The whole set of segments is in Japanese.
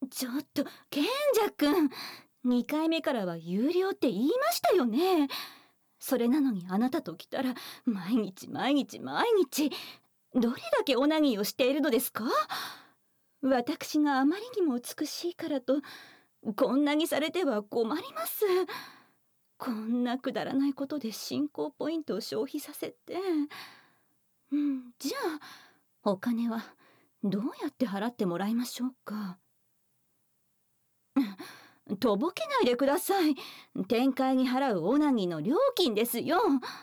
ちょっと賢者くん、2回目からは有料って言いましたよね。それなのにあなたと来たら毎日毎日毎日どれだけオナニーをしているのですか？私があまりにも美しいからとこんなにされては困ります。こんなくだらないことで進行ポイントを消費させて、じゃあお金はどうやって払ってもらいましょうか？とぼけないでください。展開に払うオナニーの料金ですよ。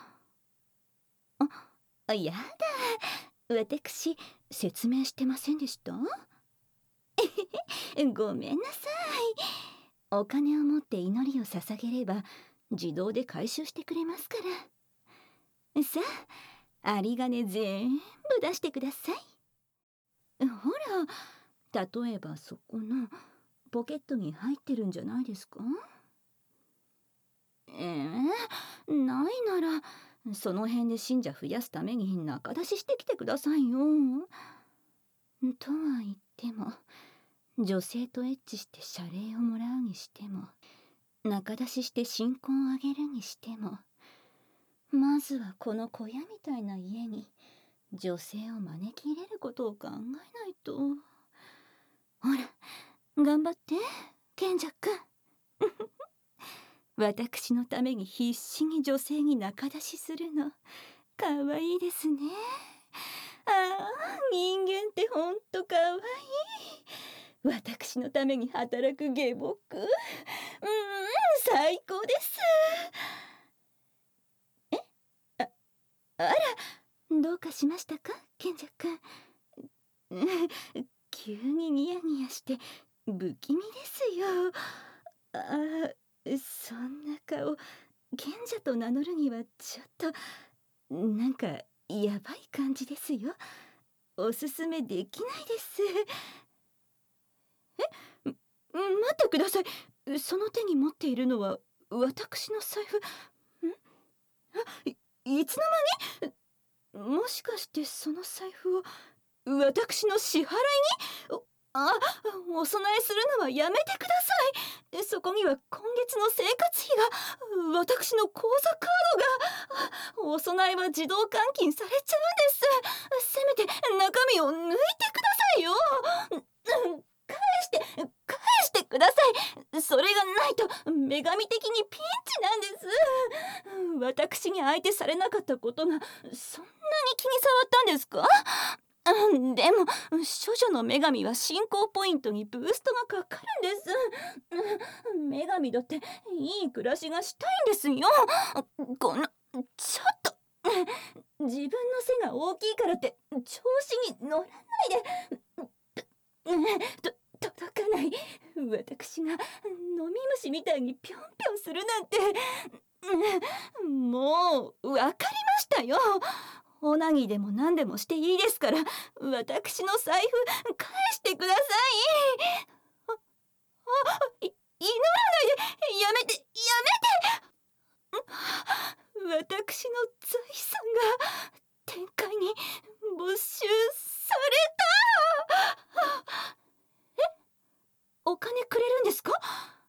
やだ、私説明してませんでした？ごめんなさい。お金を持って祈りを捧げれば自動で回収してくれますから。さあ、有り金全部出してください。ほら、例えばそこのポケットに入ってるんじゃないですか？ないならその辺で信者増やすために仲出ししてきてくださいよ。とは言っても女性とエッチして謝礼をもらうにしても仲出しして新婚をあげるにしても、まずはこの小屋みたいな家に女性を招き入れることを考えないと。ほら頑張って賢者くん。私のために必死に女性に仲出しするのかわいいですね。人間ってほんとかわいい。私のために働く下僕、最高です。ああら、どうかしましたか賢者くん。急にニヤニヤして不気味ですよ。そんな顔賢者と名乗るにはちょっとなんかやばい感じですよ。おすすめできないです。待ってください。その手に持っているのは私の財布。いつの間に？もしかしてその財布を私の支払いに？あ、お供えするのはやめてください。そこには今月の生活費が、私の口座カードが、お供えは自動換金されちゃうんです。せめて中身を抜いてくださいよ。返してください。それがないと女神的にピンチなんです。私に相手されなかったことがそんなに気に障ったんですか？でも処女の女神は進行ポイントにブーストがかかるんです。女神だっていい暮らしがしたいんですよ。このちょっと自分の背が大きいからって調子に乗らないで。届かない。私が飲み虫みたいにぴょんぴょんするなんて。もう分かりましたよ。オナニーでも何でもしていいですから私の財布返してください。祈らないで。やめて私の財産が天界に没収された。お金くれるんですか？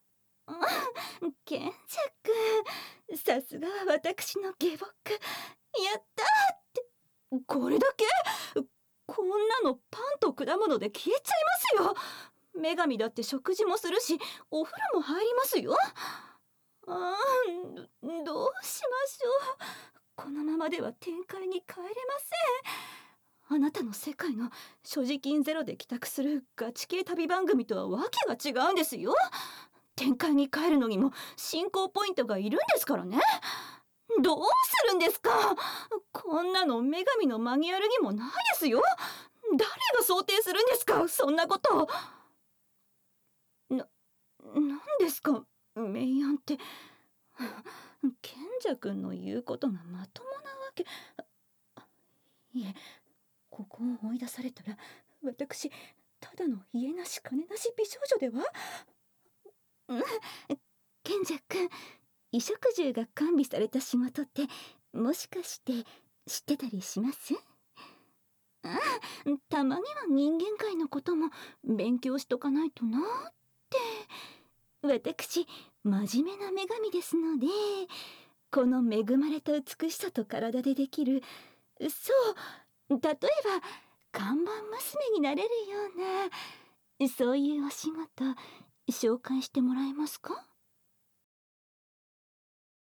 賢者くん、さすがは私の下僕。やったーって。これだけ？こんなのパンと果物で消えちゃいますよ。女神だって食事もするしお風呂も入りますよ。どうしましょう。このままでは展開に帰れません。あなたの世界の所持金ゼロで帰宅するガチ系旅番組とはわけが違うんですよ。展開に帰るのにも進行ポイントがいるんですからね。どうするんですか？こんなの女神のマニュアルにもないですよ。誰が想定するんですかそんなこと。なんですかメイアンって。賢者くんの言うことがまともなわけ。いえ、ここを追い出されたら私ただの家なし金なし美少女では？賢者くん、衣食住が完備された仕事ってもしかして知ってたりします？ たまには人間界のことも勉強しとかないとなって。私真面目な女神ですので、この恵まれた美しさと体でできる、そう例えば看板娘になれるような、そういうお仕事紹介してもらえますか？